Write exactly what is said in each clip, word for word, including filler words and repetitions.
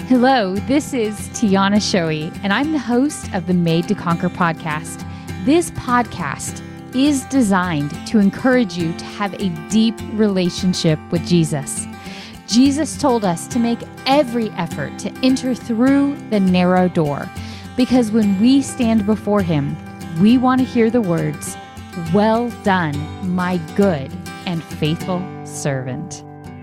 Hello, this is Tiana Shoei, and I'm the host of the Made to Conquer podcast. This podcast is designed to encourage you to have a deep relationship with Jesus. Jesus told us to make every effort to enter through the narrow door, because when we stand before Him, we want to hear the words, "Well done, my good and faithful servant."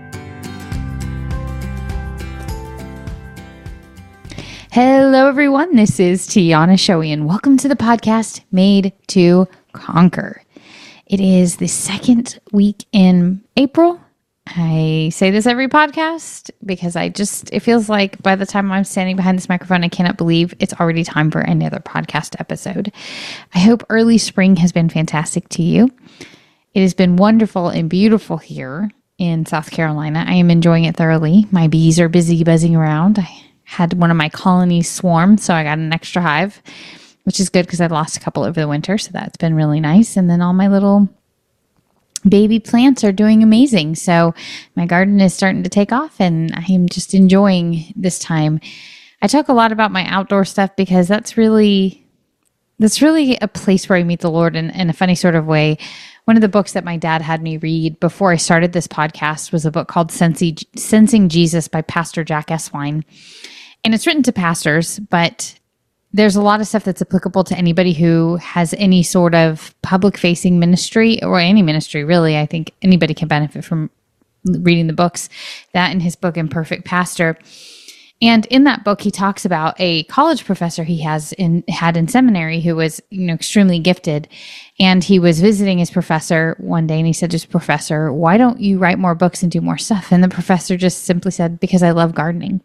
Hello, everyone. This is Tiana Shoei, and welcome to the podcast Made to Conquer. It is the second week in April. I say this every podcast because I just, it feels like by the time I'm standing behind this microphone, I cannot believe it's already time for another podcast episode. I hope early spring has been fantastic to you. It has been wonderful and beautiful here in South Carolina. I am enjoying it thoroughly. My bees are busy buzzing around. I had one of my colonies swarm, so I got an extra hive, which is good because I lost a couple over the winter, so that's been really nice. And then all my little baby plants are doing amazing. So my garden is starting to take off, and I'm just enjoying this time. I talk a lot about my outdoor stuff because that's really that's really a place where I meet the Lord in, in a funny sort of way. One of the books that my dad had me read before I started this podcast was a book called Sensing, Sensing Jesus by Pastor Jack Eswine. And it's written to pastors, but there's a lot of stuff that's applicable to anybody who has any sort of public-facing ministry or any ministry, really. I think anybody can benefit from reading the books, that and his book, Imperfect Pastor. And in that book, he talks about a college professor he has in had in seminary who was, you know, extremely gifted. And he was visiting his professor one day, and he said to his professor, "Why don't you write more books and do more stuff?" And the professor just simply said, "Because I love gardening."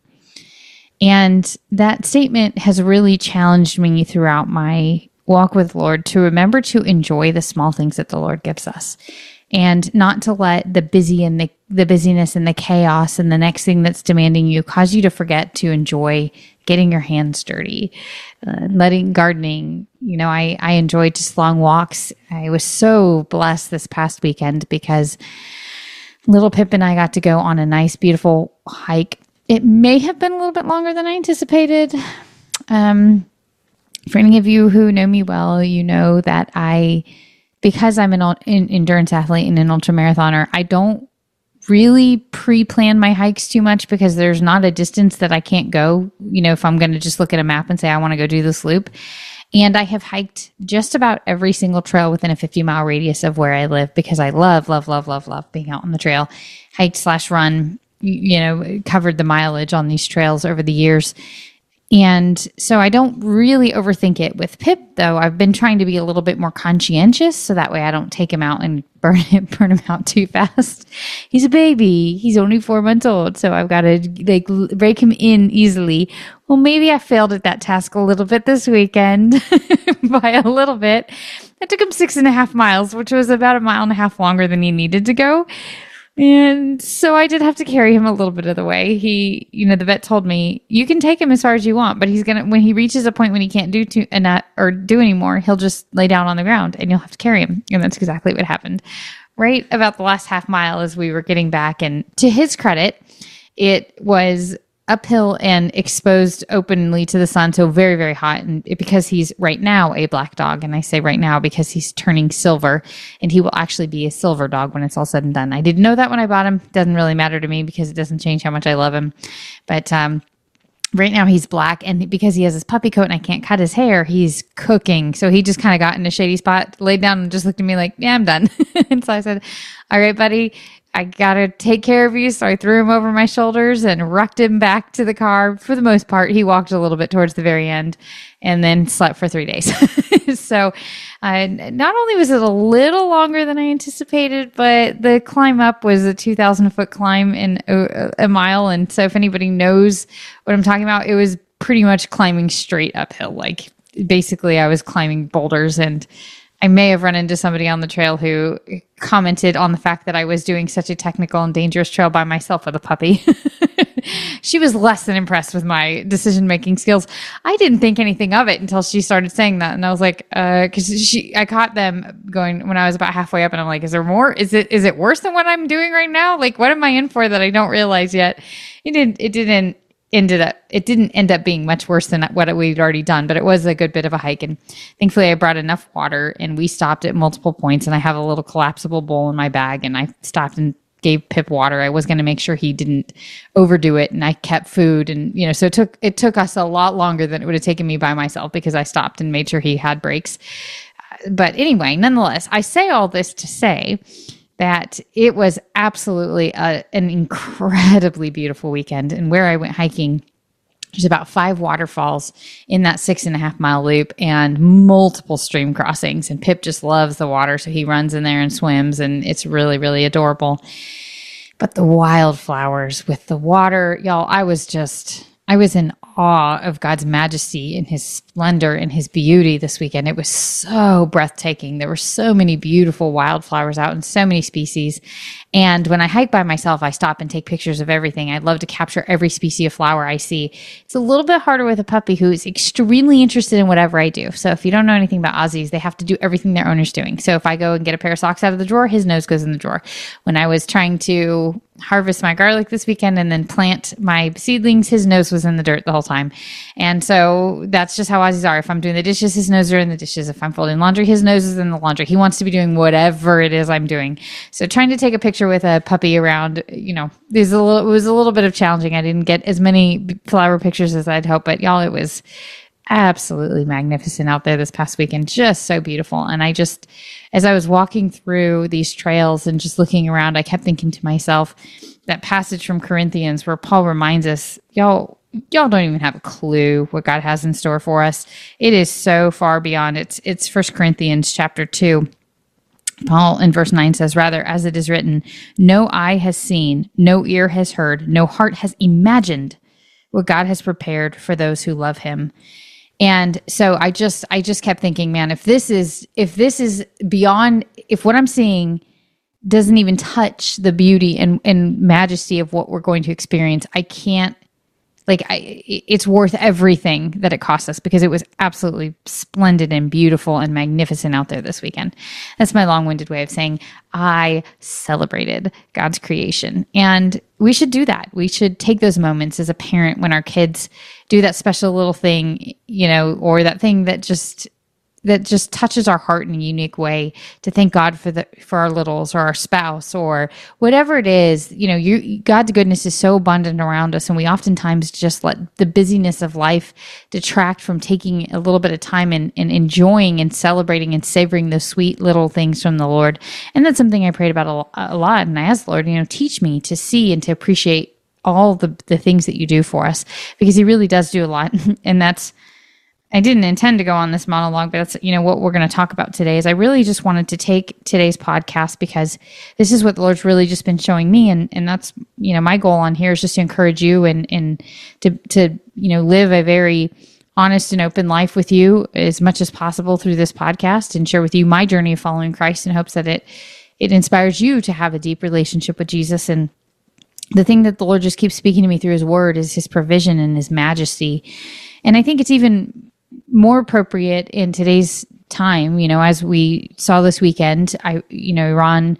And that statement has really challenged me throughout my walk with the Lord to remember to enjoy the small things that the Lord gives us, and not to let the busy and the, the busyness and the chaos and the next thing that's demanding you cause you to forget to enjoy getting your hands dirty, uh, letting gardening. You know, I, I enjoyed just long walks. I was so blessed this past weekend because little Pip and I got to go on a nice, beautiful hike. It may have been a little bit longer than I anticipated. Um, for any of you who know me well, you know that I, because I'm an, an endurance athlete and an ultramarathoner, I don't really pre-plan my hikes too much because there's not a distance that I can't go, you know, if I'm going to just look at a map and say, I want to go do this loop. And I have hiked just about every single trail within a fifty mile radius of where I live because I love, love, love, love, love being out on the trail. Hiked slash run, you know, covered the mileage on these trails over the years. And so I don't really overthink it. With Pip, though, I've been trying to be a little bit more conscientious so that way I don't take him out and burn him, burn him out too fast. He's a baby. He's only four months old, so I've got to like break him in easily. Well, maybe I failed at that task a little bit this weekend by a little bit. I took him six and a half miles, which was about a mile and a half longer than he needed to go. And so I did have to carry him a little bit of the way. He, you know, the vet told me, you can take him as far as you want, but he's going to, when he reaches a point when he can't do to, uh, or do anymore, he'll just lay down on the ground and you'll have to carry him. And that's exactly what happened. Right about the last half mile as we were getting back. And to his credit, it was uphill and exposed openly to the sun, so very, very hot. And it, because he's right now a black dog, and I say right now because he's turning silver, and he will actually be a silver dog when it's all said and done. I didn't know that when I bought him. Doesn't really matter to me because it doesn't change how much I love him. But um, right now he's black, and because he has his puppy coat and I can't cut his hair, he's cooking. So he just kind of got in a shady spot, laid down, and just looked at me like, "Yeah, I'm done." And so I said, "All right, buddy, I got to take care of you." So I threw him over my shoulders and rucked him back to the car. For the most part, he walked a little bit towards the very end and then slept for three days. So uh, not only was it a little longer than I anticipated, but the climb up was a two thousand foot climb in a, a mile. And so if anybody knows what I'm talking about, it was pretty much climbing straight uphill. Like basically I was climbing boulders, and I may have run into somebody on the trail who commented on the fact that I was doing such a technical and dangerous trail by myself with a puppy. She was less than impressed with my decision-making skills. I didn't think anything of it until she started saying that. And I was like, uh, cause she, I caught them going when I was about halfway up, and I'm like, is there more? Is it, is it worse than what I'm doing right now? Like, what am I in for that I don't realize yet? It didn't, it didn't ended up, it didn't end up being much worse than what we'd already done, but it was a good bit of a hike. And thankfully I brought enough water, and we stopped at multiple points, and I have a little collapsible bowl in my bag, and I stopped and gave Pip water. I was going to make sure he didn't overdo it, and I kept food. And, you know, so it took, it took us a lot longer than it would have taken me by myself, because I stopped and made sure he had breaks. Uh, but anyway, nonetheless, I say all this to say that it was absolutely a, an incredibly beautiful weekend. And where I went hiking, there's about five waterfalls in that six and a half mile loop, and multiple stream crossings. And Pip just loves the water, so he runs in there and swims, and it's really, really adorable. But the wildflowers with the water, y'all, I was just, I was in awe of God's majesty and his splendor and his beauty this weekend. It was so breathtaking. There were so many beautiful wildflowers out in so many species. And when I hike by myself, I stop and take pictures of everything. I love to capture every species of flower I see. It's a little bit harder with a puppy who is extremely interested in whatever I do. So if you don't know anything about Aussies, they have to do everything their owner's doing. So if I go and get a pair of socks out of the drawer, his nose goes in the drawer. When I was trying to harvest my garlic this weekend and then plant my seedlings, his nose was in the dirt the whole time. And so that's just how Aussies are. If I'm doing the dishes, his nose are in the dishes. If I'm folding laundry, his nose is in the laundry. He wants to be doing whatever it is I'm doing. So trying to take a picture with a puppy around, you know, there's a little, it was a little bit of challenging. I didn't get as many flower pictures as I'd hoped, but y'all, it was absolutely magnificent out there this past weekend. Just so beautiful. And I just, as I was walking through these trails and just looking around, I kept thinking to myself, that passage from Corinthians where Paul reminds us, y'all, y'all don't even have a clue what God has in store for us. It is so far beyond. It's, it's First Corinthians chapter two. Paul in verse nine says, rather, as it is written, no eye has seen, no ear has heard, no heart has imagined what God has prepared for those who love him. And so I just, I just kept thinking, man, if this is, if this is beyond, if what I'm seeing doesn't even touch the beauty and, and majesty of what we're going to experience, I can't, like, I, it's worth everything that it cost us, because it was absolutely splendid and beautiful and magnificent out there this weekend. That's my long-winded way of saying I celebrated God's creation. And we should do that. We should take those moments as a parent when our kids do that special little thing, you know, or that thing that just that just touches our heart in a unique way, to thank God for the for our littles or our spouse or whatever it is. You know, you, God's goodness is so abundant around us, and we oftentimes just let the busyness of life detract from taking a little bit of time and, and enjoying and celebrating and savoring those sweet little things from the Lord. And that's something I prayed about a, a lot, and I asked the Lord, you know, teach me to see and to appreciate all the, the things that you do for us, because he really does do a lot. And that's, I didn't intend to go on this monologue, but that's, you know, what we're going to talk about today. Is I really just wanted to take today's podcast because this is what the Lord's really just been showing me. And, and that's, you know, my goal on here is just to encourage you and, and to, to, you know, live a very honest and open life with you as much as possible through this podcast, and share with you my journey of following Christ in hopes that it, it inspires you to have a deep relationship with Jesus. And the thing that the Lord just keeps speaking to me through his word is his provision and his majesty. And I think it's even more appropriate in today's time, you know, as we saw this weekend. I, you know, Iran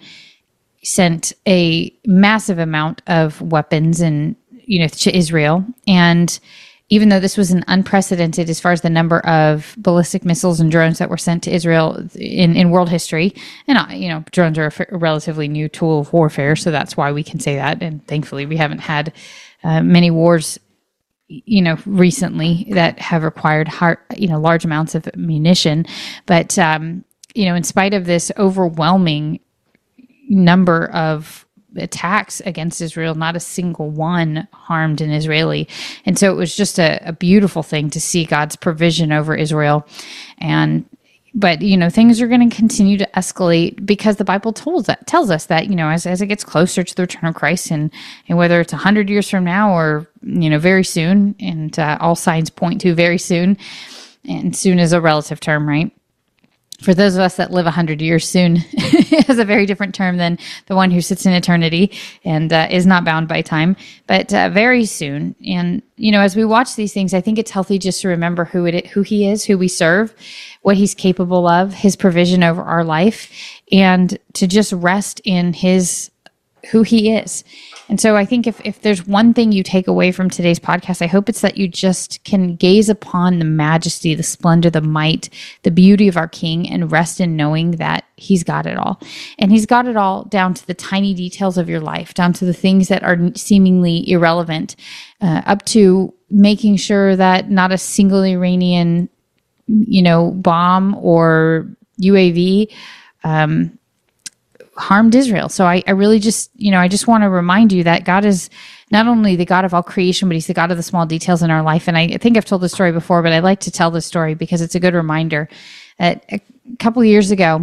sent a massive amount of weapons and, you know, to Israel. And even though this was an unprecedented as far as the number of ballistic missiles and drones that were sent to Israel in, in world history, and, uh, you know, drones are a, f- a relatively new tool of warfare, so that's why we can say that. And thankfully, we haven't had uh, many wars, you know, recently that have required hard, you know, large amounts of munition. But, um, you know, in spite of this overwhelming number of attacks against Israel, not a single one harmed an Israeli. And so it was just a, a beautiful thing to see God's provision over Israel. And But, you know, things are going to continue to escalate because the Bible tells that tells us that, you know, as, as it gets closer to the return of Christ, and, and whether it's one hundred years from now or, you know, very soon, and uh, all signs point to very soon, and soon is a relative term, right? For those of us that live one hundred years, soon is a very different term than the one who sits in eternity and uh, is not bound by time, but uh, very soon. And, you know, as we watch these things, I think it's healthy just to remember who it, who he is, who we serve, what he's capable of, his provision over our life, and to just rest in his, who he is. And so I think if, if there's one thing you take away from today's podcast, I hope it's that you just can gaze upon the majesty, the splendor, the might, the beauty of our King and rest in knowing that he's got it all. And he's got it all down to the tiny details of your life, down to the things that are seemingly irrelevant, uh, up to making sure that not a single Iranian, you know, bomb or U A V, um, harmed Israel. So I, I really just, you know, I just want to remind you that God is not only the God of all creation, but he's the God of the small details in our life. And I, I think I've told this story before, but I like to tell this story because it's a good reminder that a couple of years ago,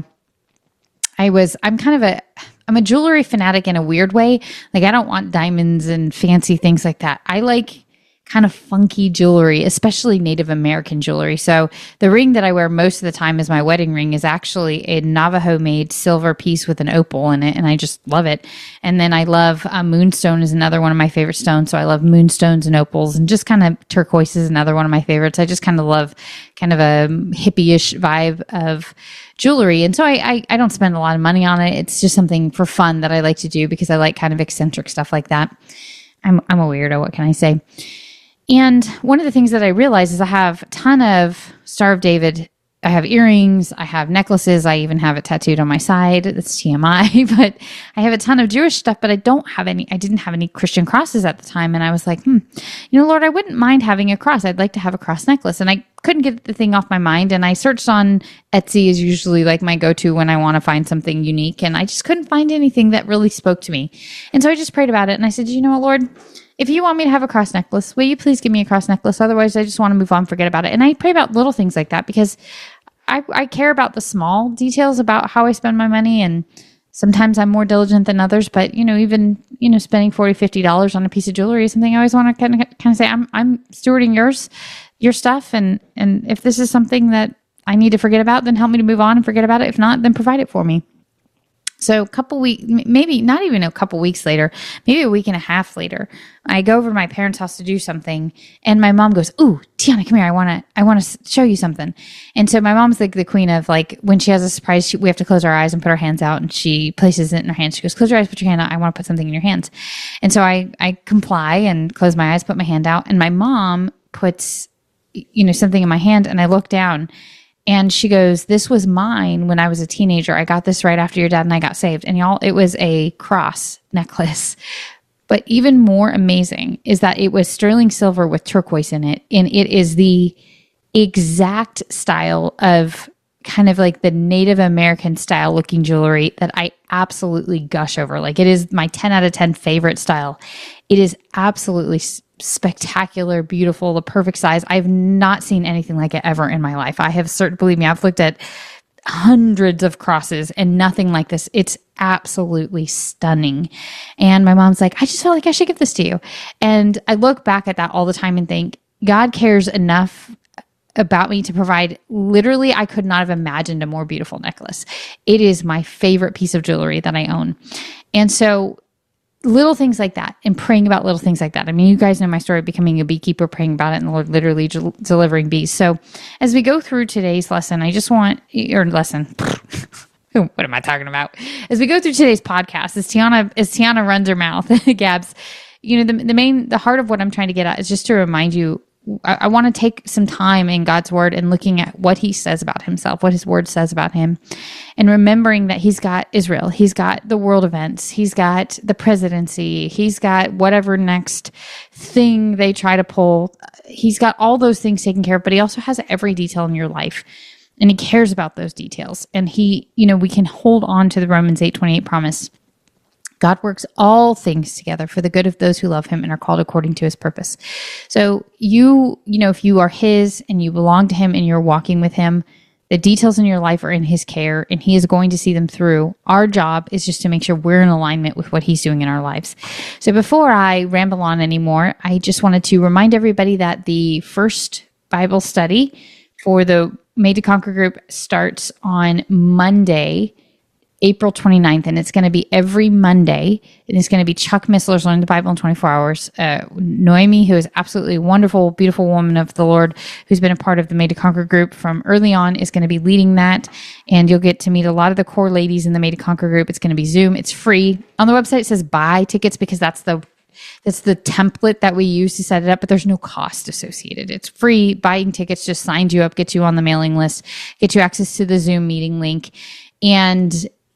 I was, I'm kind of a, I'm a jewelry fanatic in a weird way. Like I don't want diamonds and fancy things like that. I like kind of funky jewelry, especially Native American jewelry. So the ring that I wear most of the time as my wedding ring is actually a Navajo made silver piece with an opal in it. And I just love it. And then I love uh, moonstone is another one of my favorite stones. So I love moonstones and opals, and just kind of turquoise is another one of my favorites. I just kind of love kind of a hippie-ish vibe of jewelry. And so I, I, I don't spend a lot of money on it. It's just something for fun that I like to do because I like kind of eccentric stuff like that. I'm, I'm a weirdo. What can I say? And one of the things that I realized is I have a ton of Star of David. I have earrings. I have necklaces. I even have it tattooed on my side. That's T M I. But I have a ton of Jewish stuff, but I don't have any, I didn't have any Christian crosses at the time. And I was like, hmm, you know, Lord, I wouldn't mind having a cross. I'd like to have a cross necklace. And I couldn't get the thing off my mind. And I searched on Etsy is usually like my go-to when I want to find something unique. And I just couldn't find anything that really spoke to me. And so I just prayed about it. And I said, you know what, Lord, if you want me to have a cross necklace, will you please give me a cross necklace? Otherwise, I just want to move on, forget about it. And I pray about little things like that because I, I care about the small details about how I spend my money. And sometimes I'm more diligent than others. But, you know, even, you know, spending forty dollars, fifty dollars on a piece of jewelry is something I always want to kind of kind of say, I'm I'm stewarding yours, your stuff. And, and if this is something that I need to forget about, then help me to move on and forget about it. If not, then provide it for me. So a couple weeks, maybe not even a couple weeks later, maybe a week and a half later, I go over to my parents' house to do something, and my mom goes, "Ooh, Tiana, come here. I want to, I want to show you something." And so my mom's like the queen of like when she has a surprise, she, we have to close our eyes and put our hands out, and she places it in her hands. She goes, "Close your eyes, put your hand out. I want to put something in your hands." And so I, I comply and close my eyes, put my hand out, and my mom puts, you know, something in my hand, and I look down. And she goes, "This was mine when I was a teenager. I got this right after your dad and I got saved." And y'all, it was a cross necklace. But even more amazing is that it was sterling silver with turquoise in it. And it is the exact style of kind of like the Native American style looking jewelry that I absolutely gush over. Like it is my ten out of ten favorite style. It is absolutely spectacular, beautiful, the perfect size. I've not seen anything like it ever in my life. I have certain, believe me, I've looked at hundreds of crosses and nothing like this. It's absolutely stunning. And my mom's like, "I just felt like I should give this to you." And I look back at that all the time and think, God cares enough about me to provide, literally, I could not have imagined a more beautiful necklace. It is my favorite piece of jewelry that I own. And so little things like that and praying about little things like that. I mean, you guys know my story of becoming a beekeeper, praying about it, and the Lord literally del- delivering bees. So as we go through today's lesson, I just want, or lesson, what am I talking about? As we go through today's podcast, as Tiana, as Tiana runs her mouth, Gabs, you know, the, the main, the heart of what I'm trying to get at is just to remind you, I, I want to take some time in God's word and looking at what he says about himself, what his word says about him, and remembering that he's got Israel, he's got the world events, he's got the presidency, he's got whatever next thing they try to pull. He's got all those things taken care of, but he also has every detail in your life. And he cares about those details. And he, you know, we can hold on to the Romans eight twenty-eight promise. God works all things together for the good of those who love him and are called according to his purpose. So you, you know, if you are his and you belong to him and you're walking with him, the details in your life are in his care and he is going to see them through. Our job is just to make sure we're in alignment with what he's doing in our lives. So before I ramble on anymore, I just wanted to remind everybody that the first Bible study for the Made to Conquer group starts on Monday, April twenty-ninth, and it's going to be every Monday. And it's going to be Chuck Missler's Learn the Bible in twenty-four hours. Uh, Noemi, who is absolutely wonderful, beautiful woman of the Lord, who's been a part of the Made to Conquer group from early on, is going to be leading that. And you'll get to meet a lot of the core ladies in the Made to Conquer group. It's going to be Zoom. It's free. On the website, it says buy tickets because that's the That's the template that we use to set it up, but there's no cost associated. It's free. Buying tickets just signs you up, gets you on the mailing list, gets you access to the Zoom meeting link. And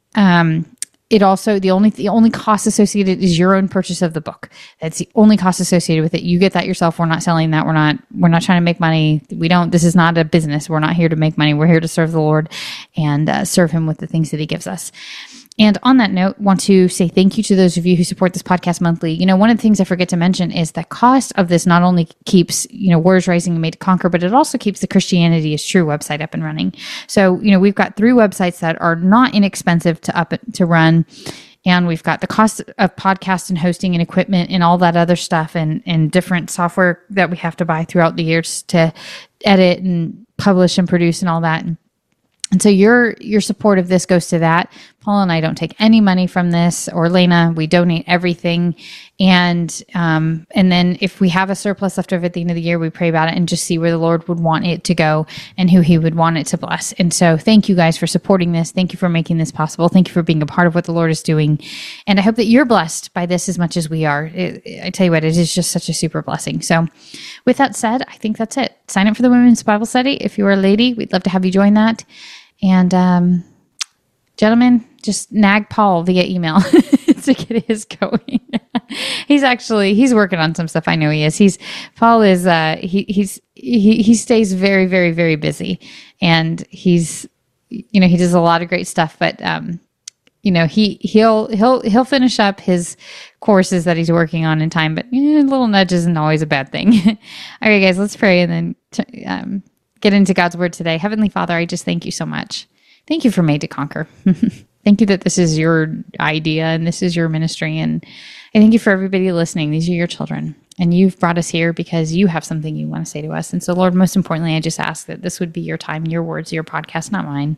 um, it also, the only the only cost associated is your own purchase of the book. That's the only cost associated with it. You get that yourself. We're not selling that. We're not, we're not trying to make money. We don't, this is not a business. We're not here to make money. We're here to serve the Lord and uh, serve him with the things that he gives us. And on that note, want to say thank you to those of you who support this podcast monthly. You know, one of the things I forget to mention is the cost of this not only keeps, you know, Warriors Rising and Made to Conquer, but it also keeps the Christianity is True website up and running. So, you know, we've got three websites that are not inexpensive to up to run. And we've got the cost of podcast and hosting and equipment and all that other stuff and, and different software that we have to buy throughout the years to edit and publish and produce and all that. And And so your your support of this goes to that. Paul and I don't take any money from this, or Lena. We donate everything. And um, and then if we have a surplus left over at the end of the year, we pray about it and just see where the Lord would want it to go and who he would want it to bless. And so thank you guys for supporting this. Thank you for making this possible. Thank you for being a part of what the Lord is doing. And I hope that you're blessed by this as much as we are. It, I tell you what, it is just such a super blessing. So with that said, I think that's it. Sign up for the Women's Bible Study. If you are a lady, we'd love to have you join that. And um, gentlemen, just nag Paul via email to get his going. he's actually, he's working on some stuff. I know he is. He's, Paul is, uh, he, he's, he, he stays very, very, very busy, and he's, you know, he does a lot of great stuff, but, um, you know, he, he'll, he'll, he'll finish up his courses that he's working on in time, but eh, a little nudge isn't always a bad thing. Okay, guys, let's pray and then, t- um, get into God's word today. Heavenly Father, I just thank you so much. Thank you for Made to Conquer. Thank you that this is your idea and this is your ministry. And I thank you for everybody listening. These are your children. And you've brought us here because you have something you want to say to us. And so, Lord, most importantly, I just ask that this would be your time, your words, your podcast, not mine.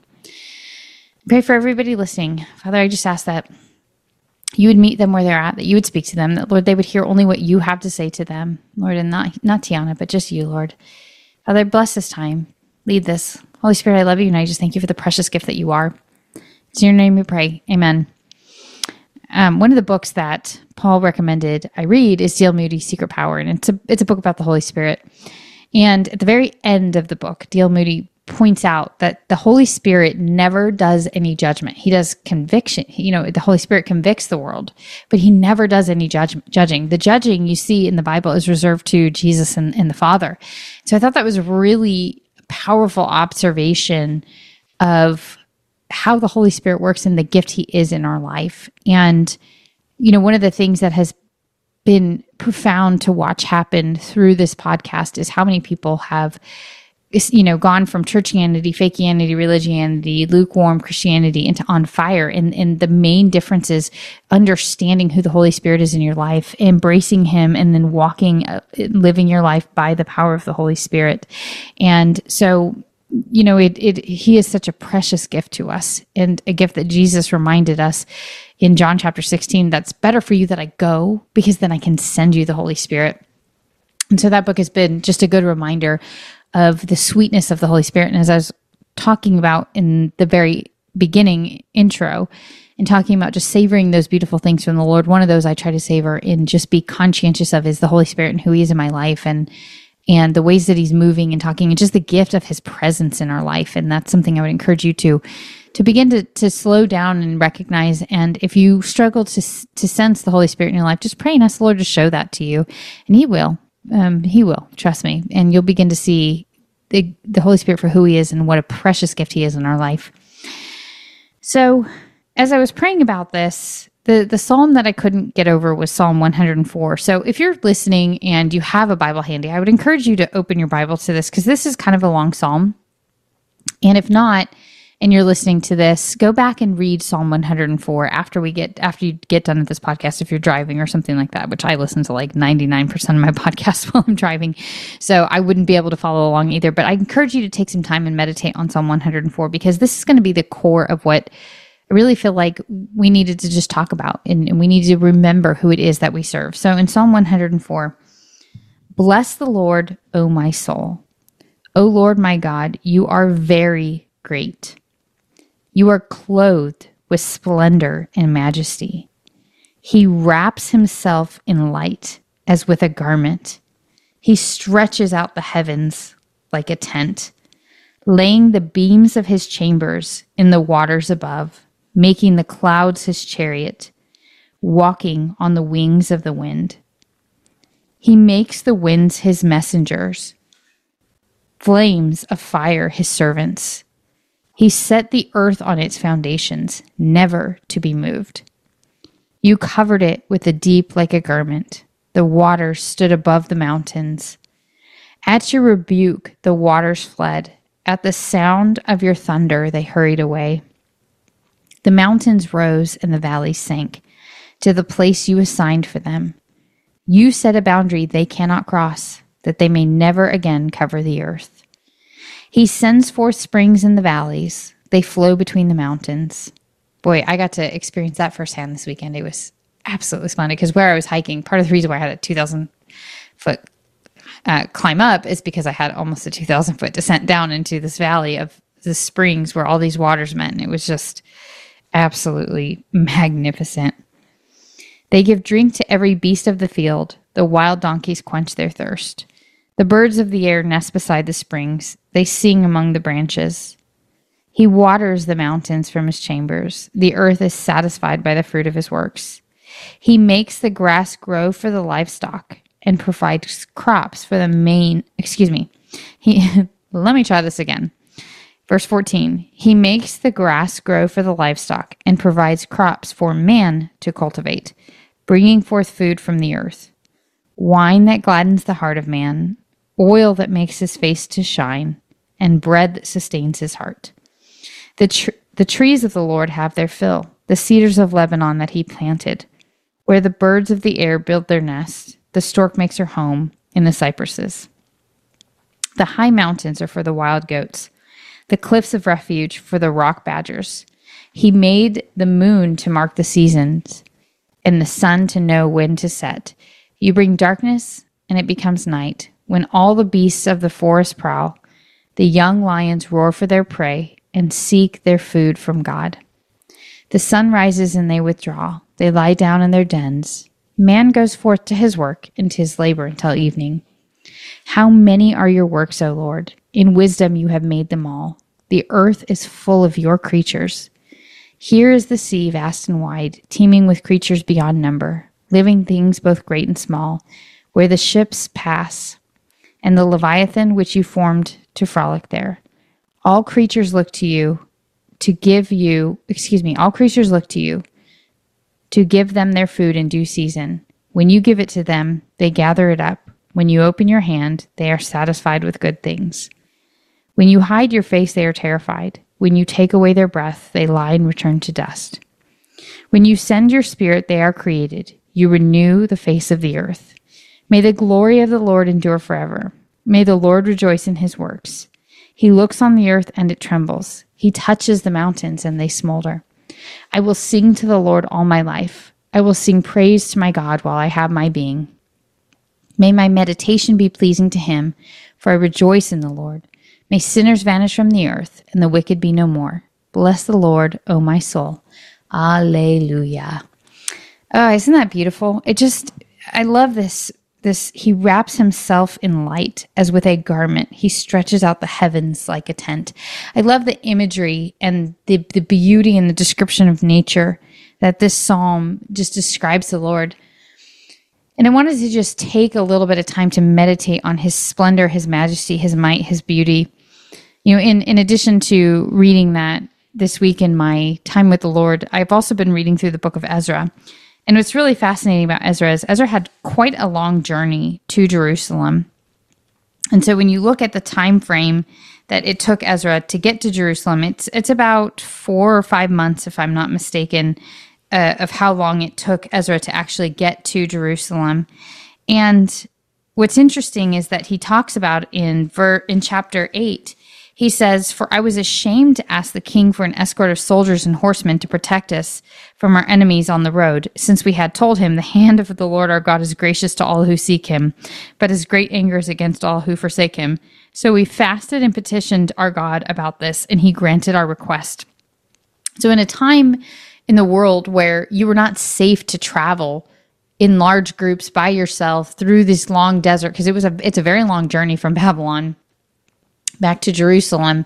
Pray for everybody listening. Father, I just ask that you would meet them where they're at, that you would speak to them, that, Lord, they would hear only what you have to say to them, Lord, and not, not Tiana, but just you, Lord. Father, bless this time. Lead this. Holy Spirit, I love you, and I just thank you for the precious gift that you are. It's in your name we pray. Amen. Um, one of the books that Paul recommended I read is D L Moody's Secret Power, and it's a, it's a book about the Holy Spirit. And at the very end of the book, D L Moody points out that the Holy Spirit never does any judgment. He does conviction. You know, the Holy Spirit convicts the world, but he never does any judge, judging. The judging you see in the Bible is reserved to Jesus and, and the Father. So I thought that was a really powerful observation of how the Holy Spirit works and the gift he is in our life. And, you know, one of the things that has been profound to watch happen through this podcast is how many people have, you know, gone from churchianity, fakianity, religianity, lukewarm Christianity into on fire. And, and the main difference is understanding who the Holy Spirit is in your life, embracing him, and then walking, uh, living your life by the power of the Holy Spirit. And so, you know, it, it, he is such a precious gift to us, and a gift that Jesus reminded us in John chapter sixteen, that's better for you that I go, because then I can send you the Holy Spirit. And so that book has been just a good reminder of the sweetness of the Holy Spirit. And as I was talking about in the very beginning intro, and talking about just savoring those beautiful things from the Lord, one of those I try to savor and just be conscientious of is the Holy Spirit and who he is in my life, and and the ways that he's moving and talking, and just the gift of his presence in our life. And that's something I would encourage you to to begin to to slow down and recognize. And if you struggle to to sense the Holy Spirit in your life, just pray and ask the Lord to show that to you, and he will. Um, he will, trust me, and you'll begin to see the, the Holy Spirit for who he is and what a precious gift he is in our life. So as I was praying about this, the, the psalm that I couldn't get over was Psalm one hundred four. So if you're listening and you have a Bible handy, I would encourage you to open your Bible to this, because this is kind of a long psalm. And if not, and you're listening to this, go back and read Psalm one hundred four after we get after you get done with this podcast, if you're driving or something like that, which I listen to like ninety-nine percent of my podcasts while I'm driving. So I wouldn't be able to follow along either. But I encourage you to take some time and meditate on Psalm one hundred four, because this is going to be the core of what I really feel like we needed to just talk about and, and we need to remember who it is that we serve. So in Psalm one hundred four, bless the Lord, O my soul. O Lord my God, you are very great. You are clothed with splendor and majesty. He wraps himself in light as with a garment. He stretches out the heavens like a tent, laying the beams of his chambers in the waters above, making the clouds his chariot, walking on the wings of the wind. He makes the winds his messengers, flames of fire his servants. He set the earth on its foundations, never to be moved. You covered it with the deep like a garment. The waters stood above the mountains. At your rebuke, the waters fled. At the sound of your thunder, they hurried away. The mountains rose and the valleys sank to the place you assigned for them. You set a boundary they cannot cross, that they may never again cover the earth. He sends forth springs in the valleys. They flow between the mountains. Boy, I got to experience that firsthand this weekend. It was absolutely splendid because where I was hiking, part of the reason why I had a two thousand foot uh, climb up is because I had almost a two thousand foot descent down into this valley of the springs where all these waters met. And it was just absolutely magnificent. They give drink to every beast of the field. The wild donkeys quench their thirst. The birds of the air nest beside the springs. They sing among the branches. He waters the mountains from his chambers. The earth is satisfied by the fruit of his works. He makes the grass grow for the livestock and provides crops for the main, excuse me. He, let me try this again. Verse fourteen, he makes the grass grow for the livestock and provides crops for man to cultivate, bringing forth food from the earth, wine that gladdens the heart of man, oil that makes his face to shine, and bread that sustains his heart. The, tr- the trees of the Lord have their fill, the cedars of Lebanon that he planted, where the birds of the air build their nests, the stork makes her home in the cypresses. The high mountains are for the wild goats, the cliffs of refuge for the rock badgers. He made the moon to mark the seasons, and the sun to know when to set. You bring darkness, and it becomes night. When all the beasts of the forest prowl, the young lions roar for their prey and seek their food from God. The sun rises and they withdraw. They lie down in their dens. Man goes forth to his work and to his labor until evening. How many are your works, O Lord? In wisdom you have made them all. The earth is full of your creatures. Here is the sea, vast and wide, teeming with creatures beyond number, living things both great and small, where the ships pass, and the Leviathan which you formed to frolic there. All creatures look to you to give you, excuse me, all creatures look to you to give them their food in due season. When you give it to them, they gather it up. When you open your hand, they are satisfied with good things. When you hide your face, they are terrified. When you take away their breath, they lie and return to dust. When you send your spirit, they are created. You renew the face of the earth. May the glory of the Lord endure forever. May the Lord rejoice in his works. He looks on the earth and it trembles. He touches the mountains and they smolder. I will sing to the Lord all my life. I will sing praise to my God while I have my being. May my meditation be pleasing to him, for I rejoice in the Lord. May sinners vanish from the earth and the wicked be no more. Bless the Lord, O my soul. Alleluia. Oh, isn't that beautiful? It just, I love this. This, he wraps himself in light as with a garment. He stretches out the heavens like a tent. I love the imagery and the, the beauty and the description of nature that this psalm just describes the Lord. And I wanted to just take a little bit of time to meditate on his splendor, his majesty, his might, his beauty. You know, in, in addition to reading that this week in my time with the Lord, I've also been reading through the book of Ezra. And what's really fascinating about Ezra is Ezra had quite a long journey to Jerusalem. And so when you look at the time frame that it took Ezra to get to Jerusalem, it's it's about four or five months, if I'm not mistaken, uh, of how long it took Ezra to actually get to Jerusalem. And what's interesting is that he talks about in ver- in chapter eight, he says, "For I was ashamed to ask the king for an escort of soldiers and horsemen to protect us from our enemies on the road, since we had told him, the hand of the Lord our God is gracious to all who seek him, but his great anger is against all who forsake him. So we fasted and petitioned our God about this, and he granted our request." So in a time in the world where you were not safe to travel in large groups by yourself through this long desert, because it was a it's a very long journey from Babylon back to Jerusalem,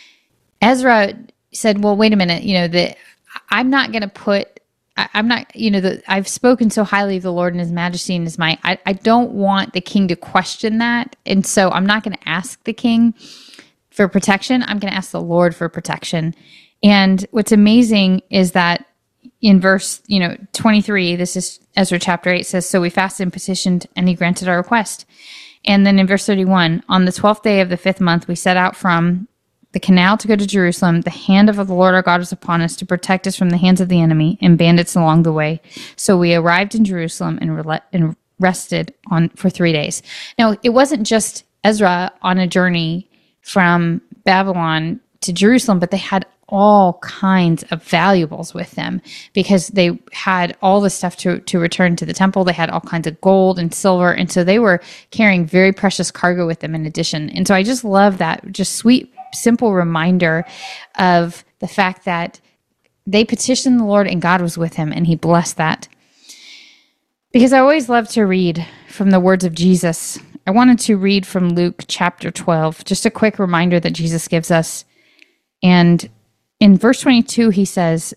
Ezra said, well, wait a minute, you know, that I'm not going to put, I, I'm not, you know, the, I've spoken so highly of the Lord and his majesty and his might. I, I don't want the king to question that. And so I'm not going to ask the king for protection. I'm going to ask the Lord for protection. And what's amazing is that in verse, you know, twenty-three, this is Ezra chapter eight, says, "So we fasted and petitioned, and he granted our request." And then in verse thirty-one, "On the twelfth day of the fifth month, we set out from the canal to go to Jerusalem. The hand of the Lord our God was upon us to protect us from the hands of the enemy and bandits along the way. So we arrived in Jerusalem and, re- and rested on for three days." Now, it wasn't just Ezra on a journey from Babylon to Jerusalem, but they had all kinds of valuables with them, because they had all the stuff to, to return to the temple. They had all kinds of gold and silver. And so they were carrying very precious cargo with them in addition. And so I just love that just sweet, simple reminder of the fact that they petitioned the Lord and God was with him and he blessed that. Because I always love to read from the words of Jesus. I wanted to read from Luke chapter twelve, just a quick reminder that Jesus gives us. And in verse twenty-two, he says,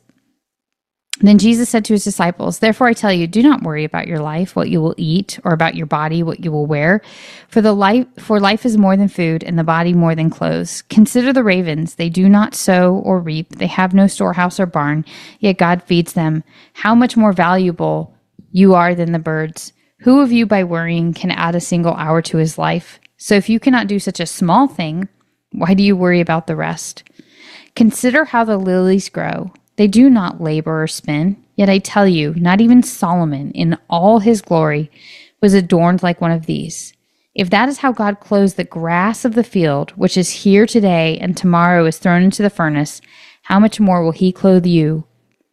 "Then Jesus said to his disciples, 'Therefore I tell you, do not worry about your life, what you will eat, or about your body, what you will wear. For the life, for life is more than food, and the body more than clothes. Consider the ravens. They do not sow or reap. They have no storehouse or barn, yet God feeds them. How much more valuable you are than the birds. Who of you by worrying can add a single hour to his life? So if you cannot do such a small thing, why do you worry about the rest? Consider how the lilies grow. They do not labor or spin. Yet I tell you, not even Solomon in all his glory was adorned like one of these. If that is how God clothes the grass of the field, which is here today and tomorrow is thrown into the furnace, how much more will he clothe you,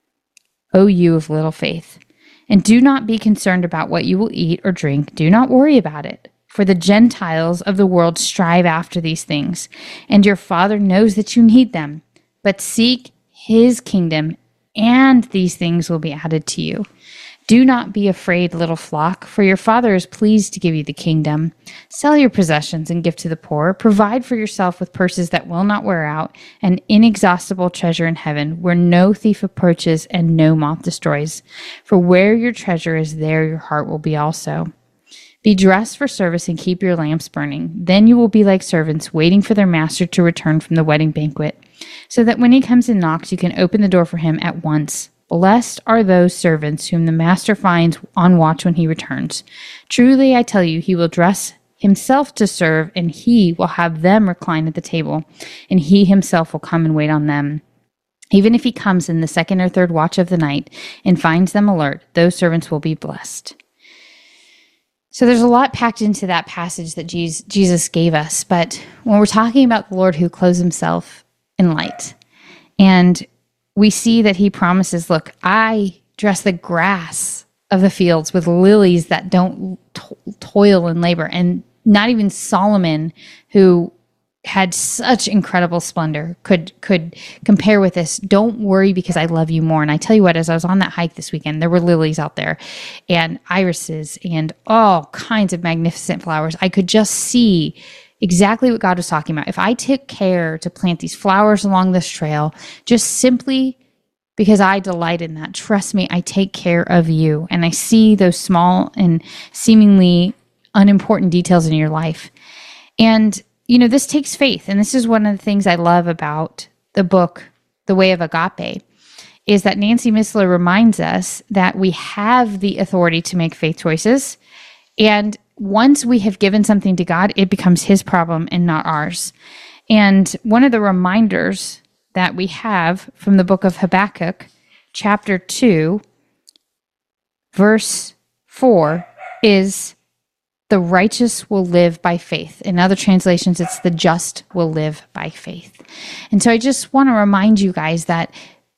O you of little faith? And do not be concerned about what you will eat or drink. Do not worry about it. For the Gentiles of the world strive after these things, and your Father knows that you need them. But seek his kingdom, and these things will be added to you. Do not be afraid, little flock, for your Father is pleased to give you the kingdom. Sell your possessions and give to the poor. Provide for yourself with purses that will not wear out, an inexhaustible treasure in heaven, where no thief approaches and no moth destroys. For where your treasure is, there your heart will be also. Be dressed for service and keep your lamps burning. Then you will be like servants waiting for their master to return from the wedding banquet, so that when he comes and knocks, you can open the door for him at once. Blessed are those servants whom the master finds on watch when he returns. Truly, I tell you, he will dress himself to serve, and he will have them recline at the table, and he himself will come and wait on them. Even if he comes in the second or third watch of the night and finds them alert, those servants will be blessed." So there's a lot packed into that passage that Jesus gave us. But when we're talking about the Lord who clothes himself in light, and we see that he promises, look, I dress the grass of the fields with lilies that don't to- toil and labor. And not even Solomon, who had such incredible splendor, could could compare with this. Don't worry, because I love you more. And I tell you what, as I was on that hike this weekend, there were lilies out there and irises and all kinds of magnificent flowers. I could just see exactly what God was talking about. If I took care to plant these flowers along this trail, just simply because I delight in that, trust me, I take care of you. And I see those small and seemingly unimportant details in your life. And you know, this takes faith. And this is one of the things I love about the book, The Way of Agape, is that Nancy Missler reminds us that we have the authority to make faith choices. And once we have given something to God, it becomes his problem and not ours. And one of the reminders that we have from the book of Habakkuk, chapter two, verse four, is the righteous will live by faith. In other translations, it's the just will live by faith. And so I just want to remind you guys that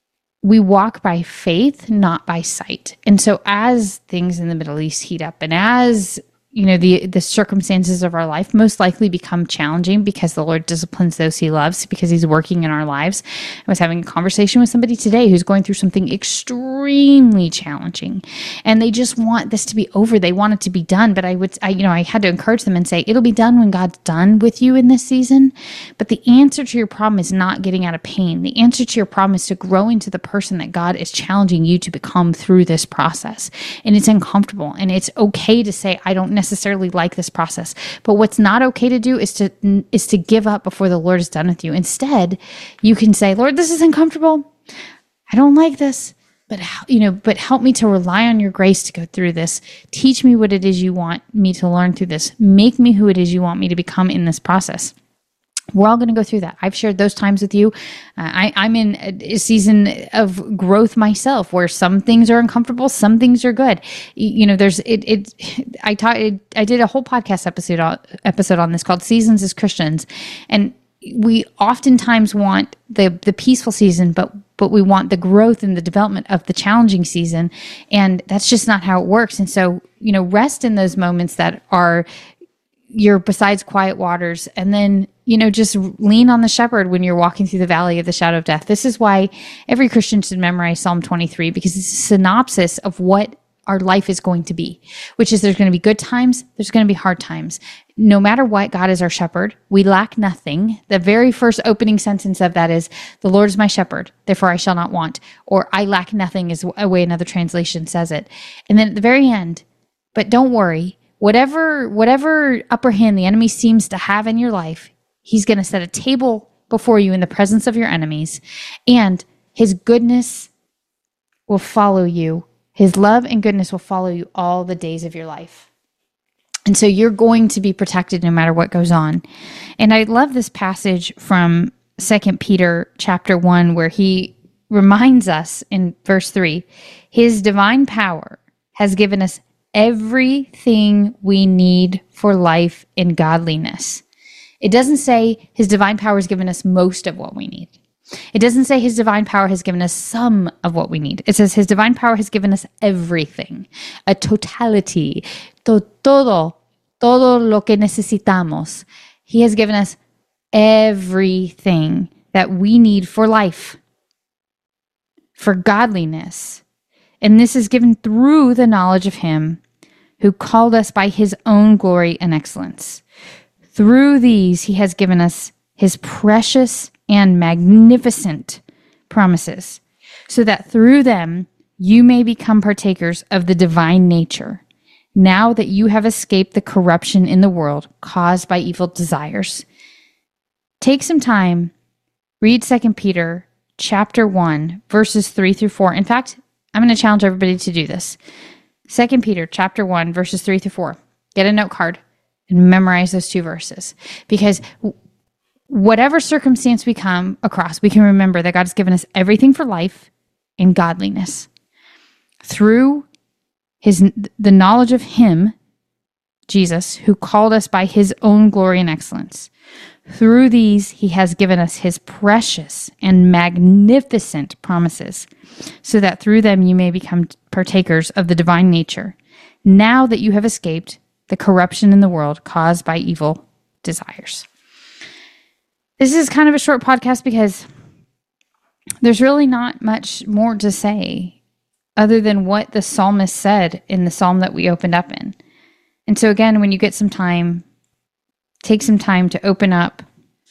we walk by faith, not by sight. And so as things in the Middle East heat up, and as you know, the the circumstances of our life most likely become challenging because the Lord disciplines those he loves, because he's working in our lives. I was having a conversation with somebody today who's going through something extremely challenging, and they just want this to be over. They want it to be done. But I would, I, you know, I had to encourage them and say, it'll be done when God's done with you in this season. But the answer to your problem is not getting out of pain. The answer to your problem is to grow into the person that God is challenging you to become through this process. And it's uncomfortable, and it's okay to say, I don't necessarily like this process. But what's not okay to do is to is to give up before the Lord is done with you. Instead, you can say, Lord, this is uncomfortable. I don't like this, but you know, but help me to rely on your grace to go through this. Teach me what it is you want me to learn through this. Make me who it is you want me to become in this process. We're all going to go through that. I've shared those times with you. Uh, I, I'm in a, a season of growth myself, where some things are uncomfortable, some things are good. You, you know, there's it. It. I taught. It, I did a whole podcast episode on, episode on this called "Seasons as Christians," and we oftentimes want the the peaceful season, but but we want the growth and the development of the challenging season, and that's just not how it works. And so, you know, rest in those moments that are you're besides quiet waters, and then, you know, just lean on the shepherd when you're walking through the valley of the shadow of death. This is why every Christian should memorize Psalm twenty-three, because it's a synopsis of what our life is going to be, which is there's going to be good times, there's going to be hard times. No matter what, God is our shepherd. We lack nothing. The very first opening sentence of that is, the Lord is my shepherd, therefore I shall not want. Or I lack nothing is a way another translation says it. And then at the very end, but don't worry, whatever whatever upper hand the enemy seems to have in your life, he's going to set a table before you in the presence of your enemies, and his goodness will follow you. His love and goodness will follow you all the days of your life. And so you're going to be protected no matter what goes on. And I love this passage from Second Peter chapter one, where he reminds us in verse three, his divine power has given us everything we need for life and godliness. It doesn't say his divine power has given us most of what we need. It doesn't say his divine power has given us some of what we need. It says his divine power has given us everything, a totality, to, todo, todo lo que necesitamos. He has given us everything that we need for life, for godliness. And this is given through the knowledge of him who called us by his own glory and excellence. Through these, he has given us his precious and magnificent promises, so that through them you may become partakers of the divine nature, now that you have escaped the corruption in the world caused by evil desires. Take some time, read Second Peter chapter one, verses three through four. In fact, I'm going to challenge everybody to do this. Second Peter chapter one, verses three through four. Get a note card and memorize those two verses. Because whatever circumstance we come across, we can remember that God has given us everything for life and godliness. Through his the knowledge of him, Jesus, who called us by his own glory and excellence. Through these, he has given us his precious and magnificent promises, so that through them you may become partakers of the divine nature, now that you have escaped the corruption in the world caused by evil desires. This is kind of a short podcast because there's really not much more to say other than what the psalmist said in the psalm that we opened up in. And so again, when you get some time, take some time to open up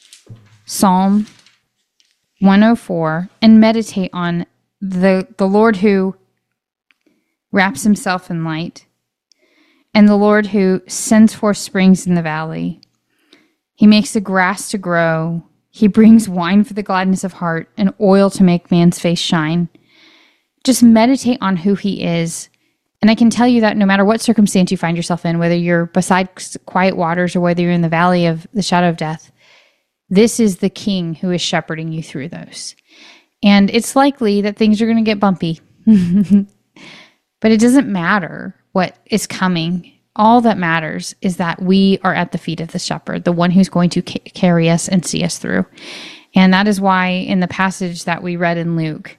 Psalm one oh four and meditate on the, the Lord who wraps himself in light, and the Lord who sends forth springs in the valley. He makes the grass to grow. He brings wine for the gladness of heart and oil to make man's face shine. Just meditate on who he is. And I can tell you that no matter what circumstance you find yourself in, whether you're beside quiet waters or whether you're in the valley of the shadow of death, this is the King who is shepherding you through those. And it's likely that things are going to get bumpy. But it doesn't matter what is coming, all that matters is that we are at the feet of the shepherd, the one who's going to ca- carry us and see us through. And that is why in the passage that we read in Luke,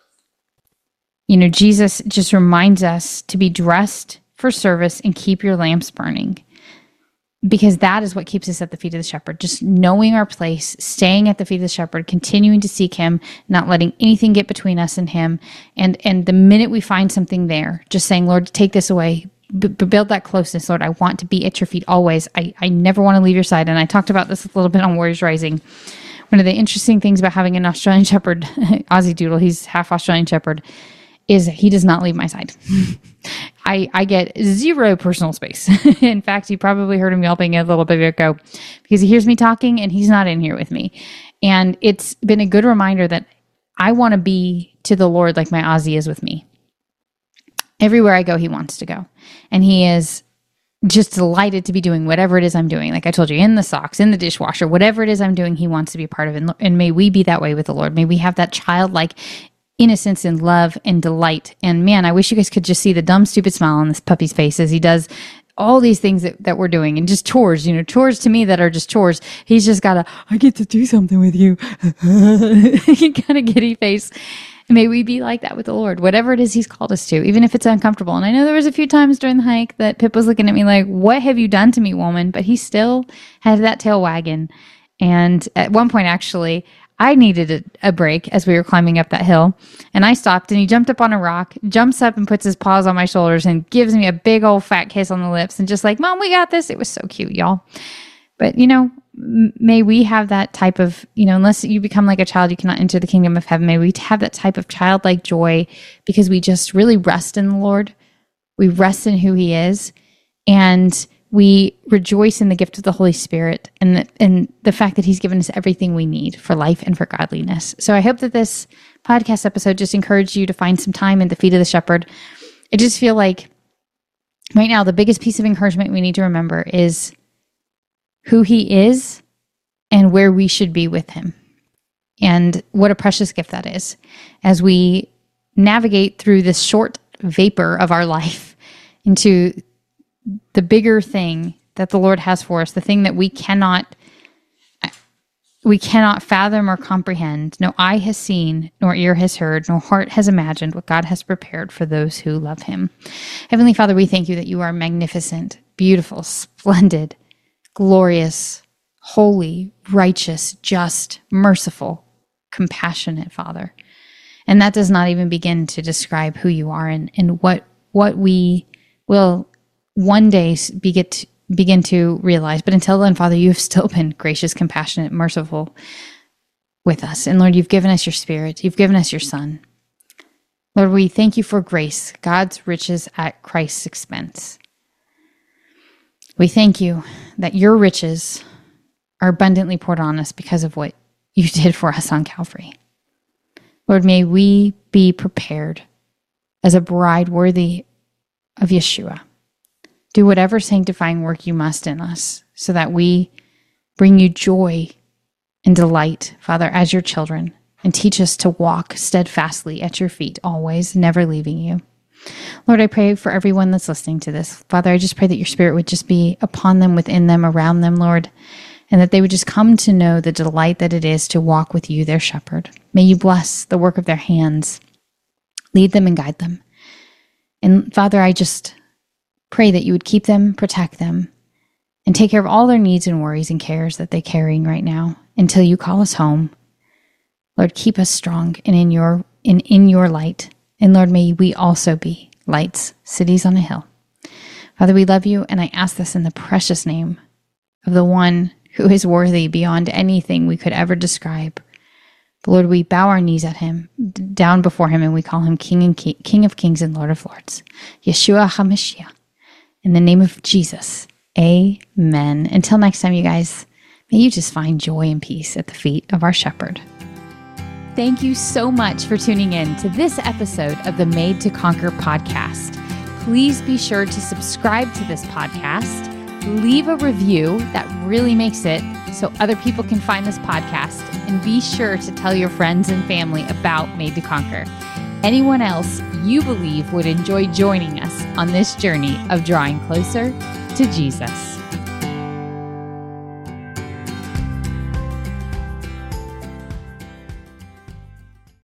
you know, Jesus just reminds us to be dressed for service and keep your lamps burning, because that is what keeps us at the feet of the shepherd. Just knowing our place, staying at the feet of the shepherd, continuing to seek him, not letting anything get between us and him. And and the minute we find something there, just saying, Lord, take this away, B- build that closeness. Lord, I want to be at your feet always. I, I never want to leave your side. And I talked about this a little bit on Warriors Rising. One of the interesting things about having an Australian Shepherd, Aussie Doodle, he's half Australian Shepherd, is he does not leave my side. I I get zero personal space. In fact, you probably heard him yelping a little bit ago because he hears me talking and he's not in here with me. And it's been a good reminder that I want to be to the Lord like my Aussie is with me. Everywhere I go, he wants to go. And he is just delighted to be doing whatever it is I'm doing. Like I told you, in the socks, in the dishwasher, whatever it is I'm doing, he wants to be a part of it. And, and may we be that way with the Lord. May we have that childlike innocence and love and delight. And man, I wish you guys could just see the dumb, stupid smile on this puppy's face as he does all these things that, that we're doing, and just chores, you know, chores to me that are just chores. He's just got a, I get to do something with you, kind of giddy face. And may we be like that with the Lord, whatever it is he's called us to, even if it's uncomfortable. And I know there was a few times during the hike that Pip was looking at me like, what have you done to me, woman? But he still had that tail wagging. And at one point, actually, I needed a, a break as we were climbing up that hill, and I stopped, and he jumped up on a rock, jumps up and puts his paws on my shoulders and gives me a big old fat kiss on the lips and just like, Mom, we got this. It was so cute, y'all. But, you know, m- may we have that type of, you know, unless you become like a child, you cannot enter the kingdom of heaven. May we have that type of childlike joy because we just really rest in the Lord. We rest in who he is, and we rejoice in the gift of the Holy Spirit and the, and the fact that he's given us everything we need for life and for godliness. So I hope that this podcast episode just encouraged you to find some time in the feet of the shepherd. I just feel like right now, the biggest piece of encouragement we need to remember is who he is and where we should be with him. And what a precious gift that is as we navigate through this short vapor of our life into the bigger thing that the Lord has for us, the thing that we cannot we cannot fathom or comprehend. No eye has seen, nor ear has heard, nor heart has imagined what God has prepared for those who love him. Heavenly Father, we thank you that you are magnificent, beautiful, splendid, glorious, holy, righteous, just, merciful, compassionate, Father. And that does not even begin to describe who you are and, and what what we will one day begin to, begin to realize. But until then, Father, you have still been gracious, compassionate, merciful with us. And Lord, you've given us your Spirit. You've given us your Son. Lord, we thank you for grace, God's riches at Christ's expense. We thank you that your riches are abundantly poured on us because of what you did for us on Calvary. Lord, may we be prepared as a bride worthy of Yeshua. Do whatever sanctifying work you must in us so that we bring you joy and delight, Father, as your children, and teach us to walk steadfastly at your feet always, never leaving you. Lord, I pray for everyone that's listening to this. Father, I just pray that your Spirit would just be upon them, within them, around them, Lord, and that they would just come to know the delight that it is to walk with you, their shepherd. May you bless the work of their hands, lead them and guide them. And Father, I just pray that you would keep them, protect them, and take care of all their needs and worries and cares that they're carrying right now until you call us home. Lord, keep us strong and in your in, in your light. And Lord, may we also be lights, cities on a hill. Father, we love you, and I ask this in the precious name of the one who is worthy beyond anything we could ever describe. But Lord, we bow our knees at him, down before him, and we call him King and King, King of Kings and Lord of Lords. Yeshua HaMashiach. In the name of Jesus, amen. Until next time, you guys, may you just find joy and peace at the feet of our shepherd. Thank you so much for tuning in to this episode of the Made to Conquer podcast. Please be sure to subscribe to this podcast, leave a review that really makes it so other people can find this podcast, and be sure to tell your friends and family about Made to Conquer. anyone else you believe would enjoy joining us on this journey of drawing closer to Jesus.